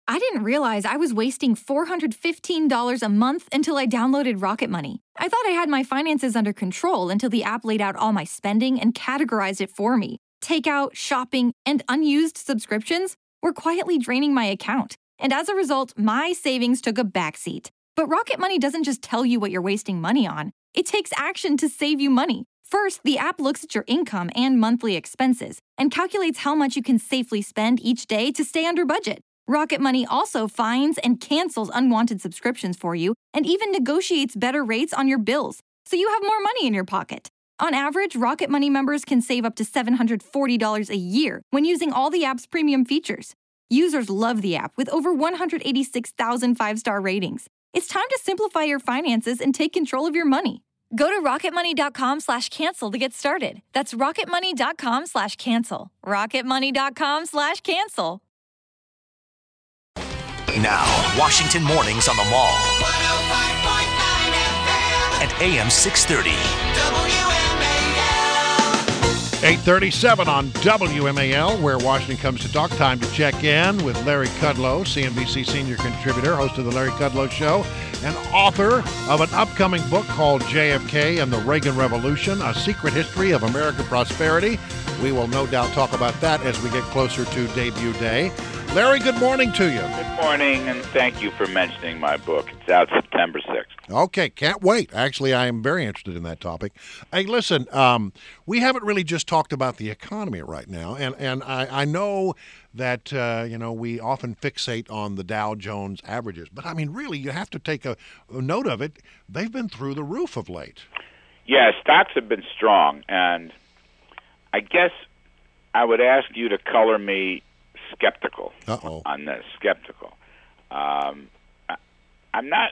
I didn't realize I was wasting $415 a month until I downloaded Rocket Money. I thought I had my finances under control until the app laid out all my spending and categorized it for me. Takeout, shopping, and unused subscriptions were quietly draining my account. And as a result, my savings took a backseat. But Rocket Money doesn't just tell you what you're wasting money on. It takes action to save you money. First, the app looks at your income and monthly expenses and calculates how much you can safely spend each day to stay under budget. Rocket Money also finds and cancels unwanted subscriptions for you and even negotiates better rates on your bills, so you have more money in your pocket. On average, Rocket Money members can save up to $740 a year when using all the app's premium features. Users love the app with over 186,000 five-star ratings. It's time to simplify your finances and take control of your money. Go to rocketmoney.com/cancel to get started. That's rocketmoney.com/cancel. rocketmoney.com/cancel. Now, Washington Mornings on the Mall. 105.9 FM. At AM 630. WMAL. 8:37 on WMAL, where Washington comes to talk. Time to check in with Larry Kudlow, CNBC senior contributor, host of The Larry Kudlow Show, and author of an upcoming book called JFK and the Reagan Revolution, A Secret History of American Prosperity. We will no doubt talk about that as we get closer to debut day. Larry, good morning to you. Good morning, and thank you for mentioning my book. It's out September 6th. Okay, can't wait. Actually, I am very interested in that topic. Hey, listen, we haven't really just talked about the economy right now, and I know that, we often fixate on the Dow Jones averages, but, I mean, really, you have to take a note of it. They've been through the roof of late. Yeah, stocks have been strong, and I guess I would ask you to color me skeptical on this. Skeptical. I'm not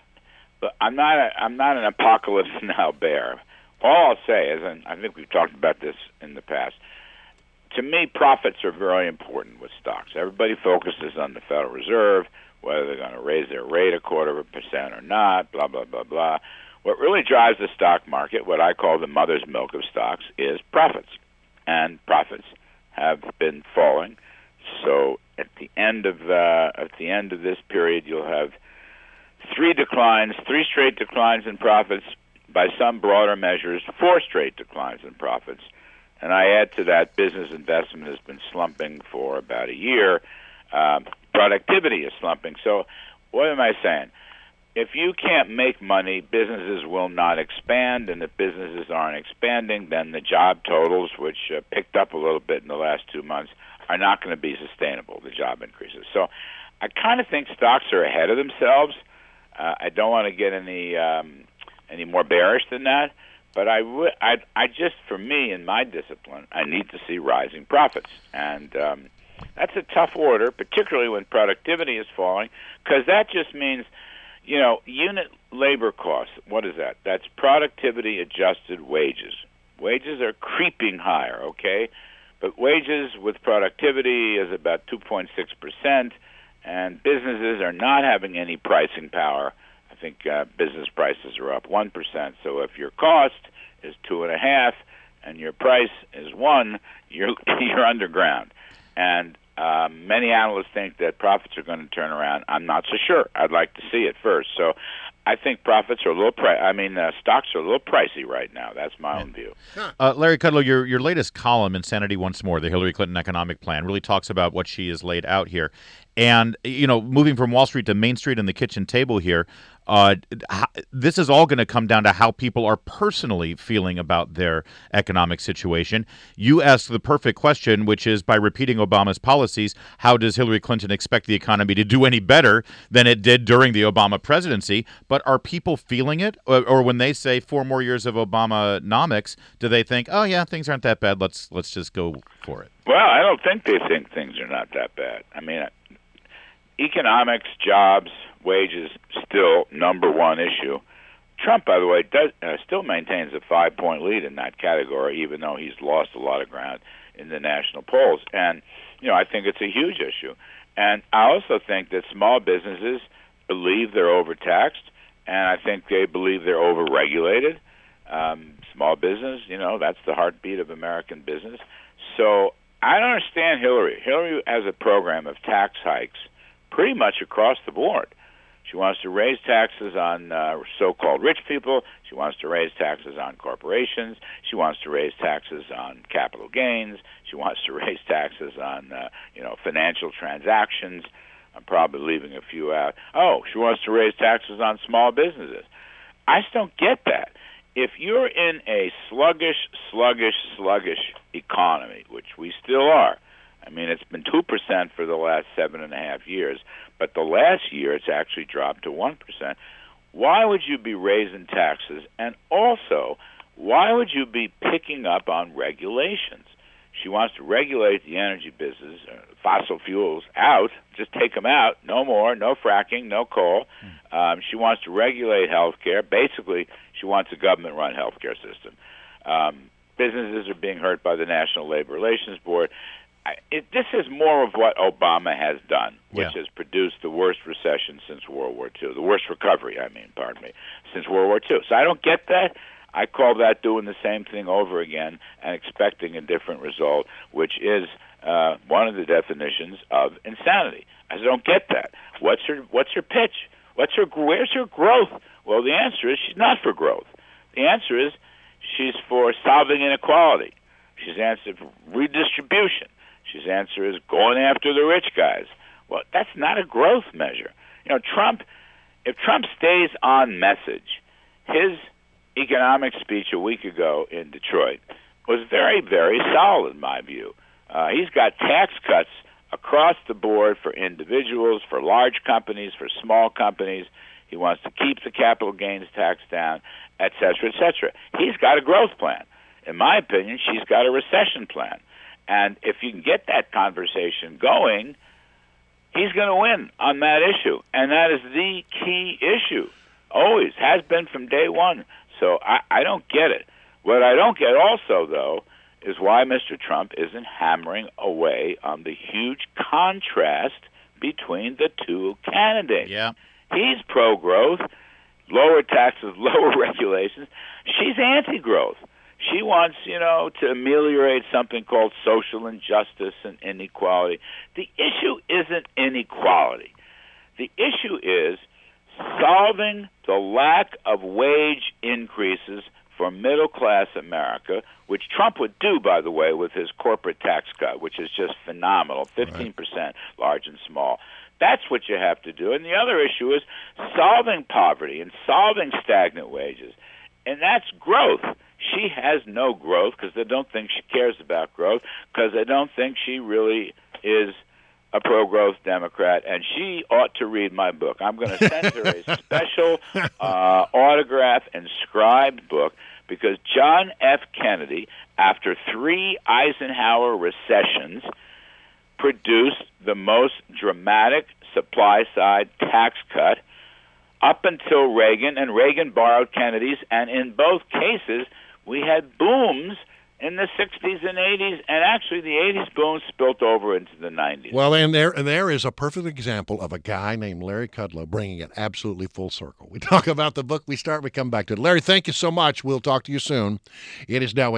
an apocalypse now bear. All I'll say is, and I think we've talked about this in the past, to me, profits are very important with stocks. Everybody focuses on the Federal Reserve, whether they're going to raise their rate 0.25% or not, blah, blah, blah, blah. What really drives the stock market, what I call the mother's milk of stocks, is profits. And profits have been falling. So at the end of this period, you'll have three straight declines in profits. By some broader measures, 4 straight declines in profits. And I add to that, business investment has been slumping for about a year. Productivity is slumping. So what am I saying? If you can't make money, businesses will not expand, and if businesses aren't expanding, then the job totals, which picked up a little bit in the last 2 months, are not going to be sustainable, the job increases. So I kind of think stocks are ahead of themselves. I don't want to get any more bearish than that, but I just, for me, in my discipline, I need to see rising profits. And that's a tough order, particularly when productivity is falling, because that just means, unit labor costs. What is that? That's productivity-adjusted wages. Wages are creeping higher, okay? But wages with productivity is about 2.6%, and businesses are not having any pricing power. I think business prices are up 1%. So if your cost is 2.5 and your price is 1, you're underground. And many analysts think that profits are going to turn around. I'm not so sure. I'd like to see it first. So I think profits are a little stocks are a little pricey right now. That's my own view. Larry Kudlow, your latest column, Insanity Once More, the Hillary Clinton economic plan, really talks about what she has laid out here. And, moving from Wall Street to Main Street and the kitchen table here, this is all going to come down to how people are personally feeling about their economic situation. You asked the perfect question, which is, by repeating Obama's policies, how does Hillary Clinton expect the economy to do any better than it did during the Obama presidency? But are people feeling it? Or when they say 4 more years of Obamanomics, do they think, oh, yeah, things aren't that bad, let's just go for it? Well, I don't think they think things are not that bad. I mean, economics, jobs, wages, still number one issue. Trump, by the way, still maintains a 5-point lead in that category, even though he's lost a lot of ground in the national polls. And, I think it's a huge issue. And I also think that small businesses believe they're overtaxed, and I think they believe they're overregulated. Small business, that's the heartbeat of American business. So I don't understand Hillary. Hillary has a program of tax hikes, pretty much across the board. She wants to raise taxes on so-called rich people. She wants to raise taxes on corporations. She wants to raise taxes on capital gains. She wants to raise taxes on financial transactions. I'm probably leaving a few out. Oh, she wants to raise taxes on small businesses. I just don't get that. If you're in a sluggish economy, which we still are, I mean, it's been 2% for the last 7.5 years, but the last year it's actually dropped to 1%. Why would you be raising taxes? And also, why would you be picking up on regulations? She wants to regulate the energy business, fossil fuels out, just take them out, no more, no fracking, no coal. She wants to regulate health care. Basically, she wants a government-run health care system. Businesses are being hurt by the National Labor Relations Board. This is more of what Obama has done, which has produced the worst recession since World War II, the worst recovery, since World War II. So I don't get that. I call that doing the same thing over again and expecting a different result, which is one of the definitions of insanity. I don't get that. What's her pitch? Where's her growth? Well, the answer is she's not for growth. The answer is she's for solving inequality. She's answered for redistribution. His answer is going after the rich guys. Well, that's not a growth measure. If Trump stays on message, his economic speech a week ago in Detroit was very, very solid in my view. He's got tax cuts across the board for individuals, for large companies, for small companies. He wants to keep the capital gains tax down, et cetera, et cetera. He's got a growth plan. In my opinion, she's got a recession plan. And if you can get that conversation going, he's going to win on that issue. And that is the key issue. Always has been from day one. So I don't get it. What I don't get also, though, is why Mr. Trump isn't hammering away on the huge contrast between the two candidates. Yeah. He's pro-growth, lower taxes, lower regulations. She's anti-growth. She wants, to ameliorate something called social injustice and inequality. The issue isn't inequality. The issue is solving the lack of wage increases for middle-class America, which Trump would do, by the way, with his corporate tax cut, which is just phenomenal, 15%, large and small. That's what you have to do. And the other issue is solving poverty and solving stagnant wages. And that's growth. She has no growth because they don't think she cares about growth, because they don't think she really is a pro-growth Democrat, and she ought to read my book. I'm going to send her a special autograph inscribed book, because John F. Kennedy, after 3 Eisenhower recessions, produced the most dramatic supply-side tax cut up until Reagan, and Reagan borrowed Kennedy's, and in both cases, we had booms in the 60s and 80s, and actually the 80s boom spilt over into the 90s. Well, and there is a perfect example of a guy named Larry Kudlow bringing it absolutely full circle. We talk about the book, we come back to it. Larry, thank you so much. We'll talk to you soon. It is now